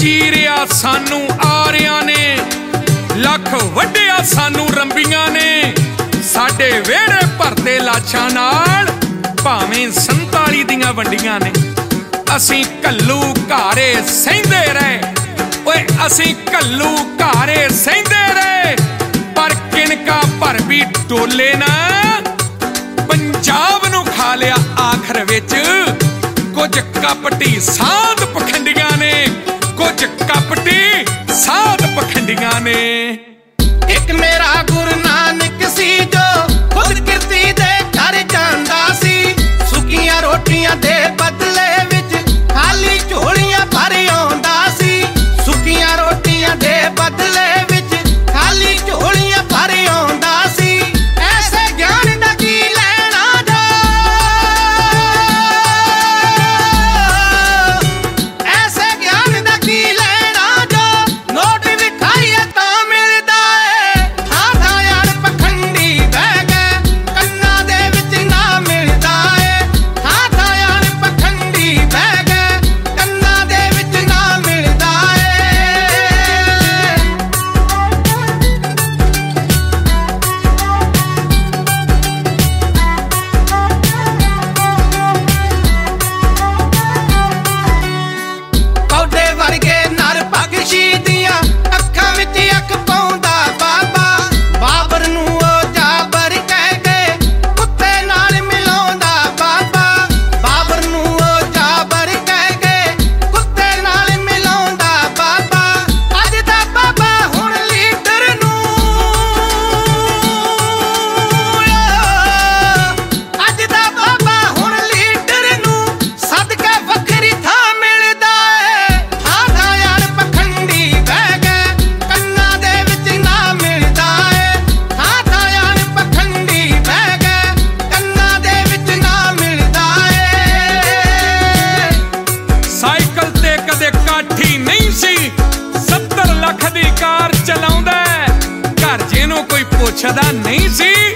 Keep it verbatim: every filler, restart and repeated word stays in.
ਚੀਰਿਆ ਸਾਨੂੰ ਆਰਿਆਂ ਨੇ, ਲੱਖ ਵੱਢਿਆ ਸਾਨੂੰ ਰੰਬੀਆਂ ਨੇ। ਸਾਡੇ ਵਿਹੜੇ ਭਰਦੇ ਲਾਸ਼ਾਂ ਨਾਲ, ਭਾਵੇਂ ਸੰਤਾਲੀ ਦੀਆਂ ਵੰਡੀਆਂ ਨੇ। ਅਸੀਂ ਘੱਲੂ ਘਾਰੇ ਸਹਿੰਦੇ ਰਹੇ, ਓਏ ਅਸੀਂ ਘੱਲੂ ਘਾਰੇ ਸਹਿੰਦੇ ਰਹੇ, ਪਰ ਕਿਣਕਾ ਭਰ ਵੀ ਡੋਲੇ ਨਾ। ਪੰਜਾਬ ਨੂੰ ਖਾ ਲਿਆ ਆਖਰ ਵਿੱਚ ਕੁਝ ਕਪਟੀ ਸਾਧ ਪਖੰਡੀਆਂ ਨੇ, ਕੁਝ ਕਪਟੀ ਸਾਧ ਪਖੰਡੀਆਂ ਨੇ। ਇੱਕ ਮੇਰਾ ਗੁਰੂ ਨਾਨਕ ਸੀ ਜੋ ਖੁਦ ਕਿਰਤੀ ਦੇ ਘਰ ਜਾਂਦਾ ਸੀ। ਸੁੱਕੀਆਂ ਰੋਟੀਆਂ ਦੇ ਬਦਲੇ ਵਿੱਚ ਖਾਲੀ ਝੋਲੀਆਂ ਭਰ ਆਉਂਦਾ ਸੀ। ਸੁੱਕੀਆਂ ਰੋਟੀਆਂ ਦੇ ਬਦਲੇ ਵਿੱਚ ਖਾਲੀ ਝੋਲੀਆਂ ਭਰ ਆਉਂਦਾ ਸੀ। ਐਸੇ ਗਿਆਨ ਦਾ ਕੀ ਲੈਣਾ ਜੋ, ਐਸੇ ਗਿਆਨ ਦਾ ਕੀ ਲੈਣਾ ਜੋ ਨੋਟ ਵਿਖਾਈਏ ਤਾਂ ਮਿਲਦਾ ਏ। ਥਾਂ ਥਾਂ ਯਾਰ ਪਖੰਡੀ ਬਹਿ ਗਏ, ਕੰਨਾਂ ਦੇ ਵਿੱਚ ਨਾ ਮਿਲਦਾ ਏ। ਥਾਂ ਥਾਂ ਯਾਰ ਪਖੰਡੀ ਬਹਿ ਗਏ, ਕੰਨਾਂ ਦੇ ਵਿੱਚ ਨਾ ਮਿਲਦਾ ਏ। ਪੌਦੇ ਵਰਗੇ ਨਰ ਬਖਸ਼ੀ ਦੀਆਂ ਅੱਖਾਂ ਵਿੱਚ ਅੱਖ ਪਾਉਂਦਾ ਬਾਬਾ। ਬਾਬਰ ਨੂੰ ਉਹ ਜਾਬਰ ਕਹਿ ਕੇ ਕੁੱਤੇ ਨਾਲ ਮਿਲਾਉਂਦਾ ਬਾਬਾ। ਬਾਬਰ ਨੂੰ ਉਹ ਜਾਬਰ ਕਹਿ ਕੇ ਕੁੱਤੇ ਨਾਲ ਮਿਲਾਉਂਦਾ ਬਾਬਾ। ਅੱਜ ਦਾ ਬਾਬਾ ਹੁਣ ਲੀਡਰ ਨੂੰ, ਅੱਜ ਦਾ ਬਾਬਾ ਹੁਣ ਲੀਡਰ ਨੂੰ ਸਦਕੇ ਵੱਖਰੀ ਥਾਂ ਮਿਲਦਾ ਏ। ਥਾਂ ਥਾਂ ਯਾਰ ਪਖੰਡੀ ਬਹਿ ਗਏ, ਕੰਨਾਂ ਦੇ ਵਿੱਚ ਨਾ ਮਿਲਦਾ ਏ। ਥਾਂ ਥਾਂ ਯਾਰ ਪਖੰਡੀ ਬਹਿ ਗਏ, ਕੰਨਾਂ ਦੇ ਵਿੱਚ ਨਾ ਮਿਲਦਾ ਏ। ਸਾਈਕਲ ਤੇ ਕਦੇ ਕਾਠੀ ਨਹੀਂ ਸੀ, ਸੱਤਰ ਲੱਖ ਦੀ ਕਾਰ ਚਲਾਉਂਦਾ, ਘਰ ਜਿਹਨੂੰ ਕੋਈ ਪੁੱਛਦਾ ਨਹੀਂ ਸੀ।